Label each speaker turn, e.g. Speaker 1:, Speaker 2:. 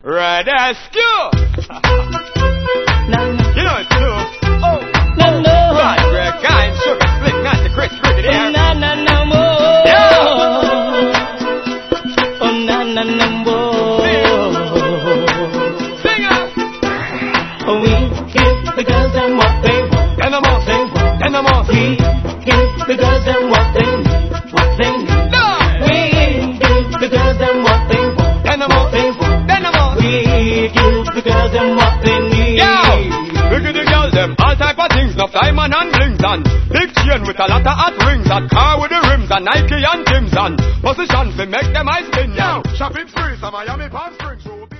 Speaker 1: Rescue! You know it's true. Oh, God, Greg, Guy, and Sugar, Slick, not the Chris Cricket here. Yeah! Singer!
Speaker 2: We give the girls them what they want.
Speaker 1: And the most, and the most.
Speaker 2: We give the girls them what they need, what they need.
Speaker 1: No!
Speaker 2: We give the girls them what they want,
Speaker 1: And the most, and the most.
Speaker 2: we give the girls them what they need.
Speaker 1: Yo! Look at the girls, them all type of things, no diamond and blings and big chain with a lot of hot rings, and car with the rims and Nike and Tim's and position to make them eyes spin. Yo! Shopping spree, some Miami Palm Springs.